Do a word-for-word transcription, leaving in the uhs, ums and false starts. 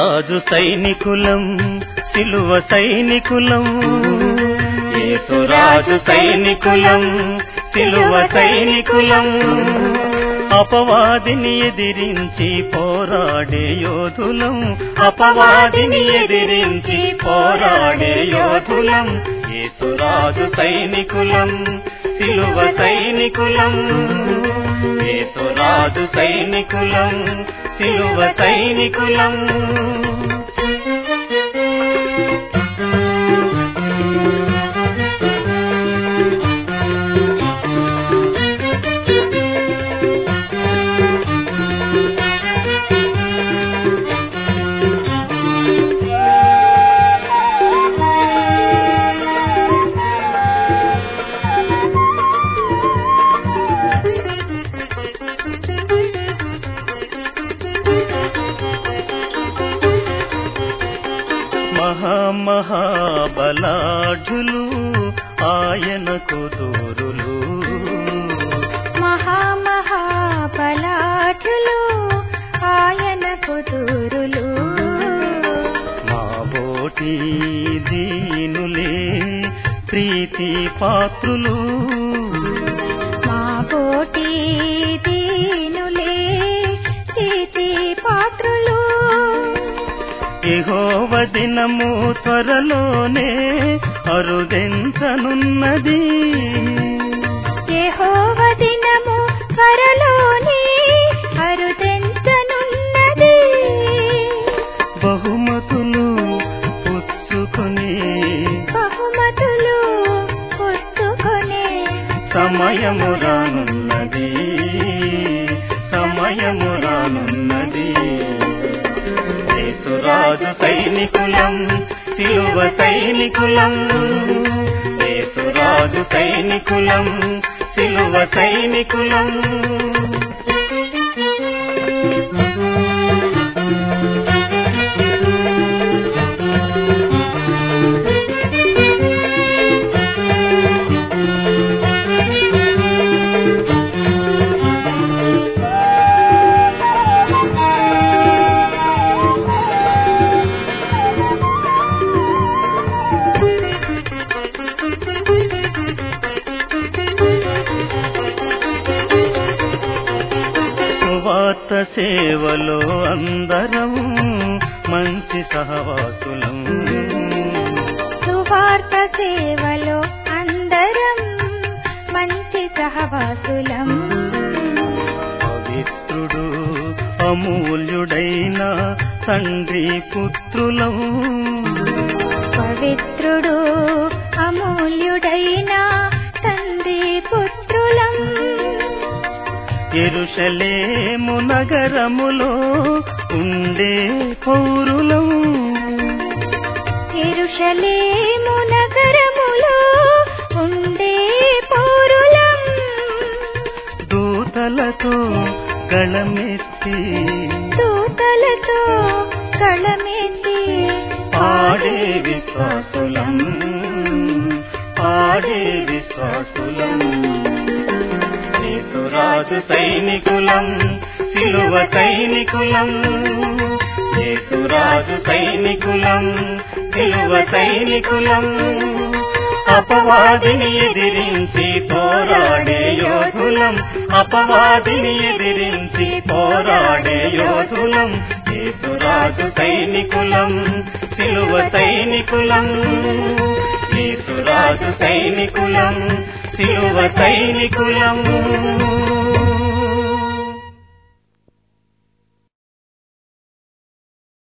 యేసురాజు సైనికులం సిలువ సైనికులం యేసురాజు సైనికులం సిలువ సైనికులం అపవాదిని ఎదిరించి పోరాడే యోధులం అపవాదిని ఎదిరించి పోరాడే యోధులం యేసురాజు సైనికులం సిలువ సైనికులం యేసురాజు సైనికులం సిలువ సైనికులం మహామహాబలాఢ్యులు ఆయనకు దూరులు మహామహాబలాఢ్యులు ఆయనకు దూరులు మా బోటి దీనులే ప్రీతి పాత్రులు మా బోటి దీనులే ప్రీతి పాత్రులు యెహోవా దినము త్వరలోనే అరుదెంచనున్నది యెహోవా దినము త్వరలోనే అరుదెంచనున్నది బహుమతులు పుచ్చుకొని బహుమతులు పుచ్చుకొనే సమయము రానున్నది సమయము రానున్నది యేసురాజు సైనికులం సిలువ సైనికులం యేసురాజు సైనికులం సిలువ సైనికులం సువార్త సేవలో అందరం మంచి సహవాసులం సువార్త సేవలో అందరం మంచి సహవాసులం పవిత్రుడు అమూల్యుడైన తండ్రి పుత్రులం పవిత్రుడు అమూల్యుడైన తండ్రి పుత్రులం యెరూషలేము నగరములో ఉండే పౌరులం యెరూషలేము నగరములో ఉండే పౌరులం దూతలతో గళమెత్తి దూతలతో గళమెత్తి పాడే విశ్వాసులం పాడే విశ్వాసులం యేసురాజు సైనికులం సిలువ సైనికులం యేసురాజు సైనికులం సిలువ సైనికులం అపవాదిని ఎదిరించి పోరాడే యోధులం అపవాదిని ఎదిరించి పోరాడే యోధులం యేసురాజు సైనికులం సిలువ సైనికులం యేసురాజు సైనికులం సిలువ సైనికులం